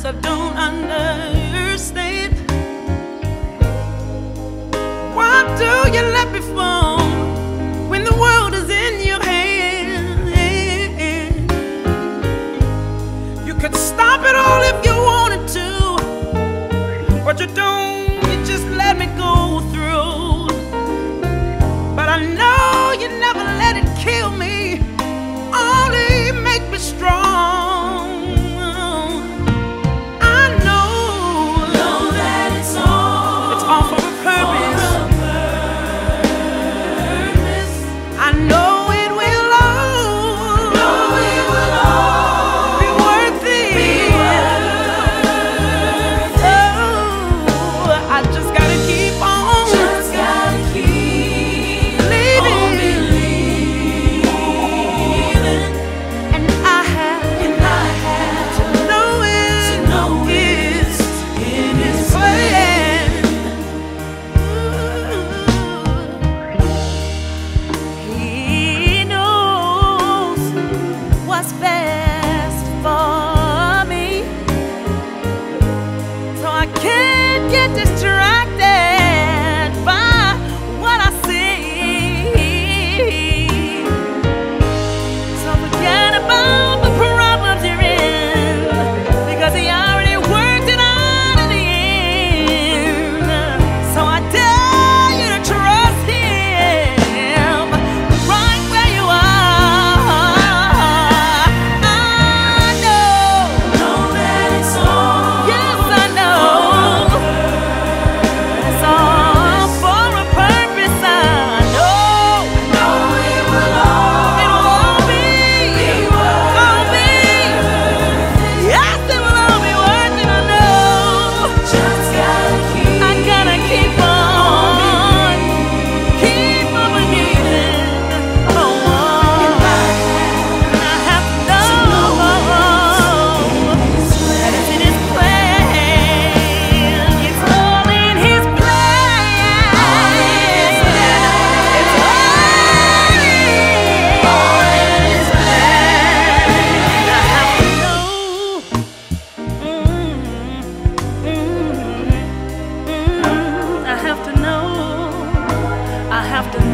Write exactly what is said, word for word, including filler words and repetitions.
I don't understand. Why do you let me fall when the world is in your hand? You could stop it all if you wanted to, but you don't. You just let me go through. But I know you never let it kill me, only make me strong. I know, know that it's all, it's all for a purpose. for a purpose. I know it will all, Know it will all be worth it. be worth it. Oh, I just gotta keep on Just gotta keep on believing, believing, and I have and I have to know it, to know it's in His plan. He knows what's best for me, so I can't get distracted by what I see. So forget about the problems you're in, because He already worked it out in the end. So I dare you to trust Him right where you are. I know, know that it's all, yes I know, it's all for a purpose. I know, know it will all it will all be, be all be, yes it will all be worth it. I know. Just gotta keep I gotta keep on, keep on believing. Oh, I have to know that it's in His plan. It's all in His plan. It's all in His plan. I have to know. Mm, mm, mm, I have to know, I have to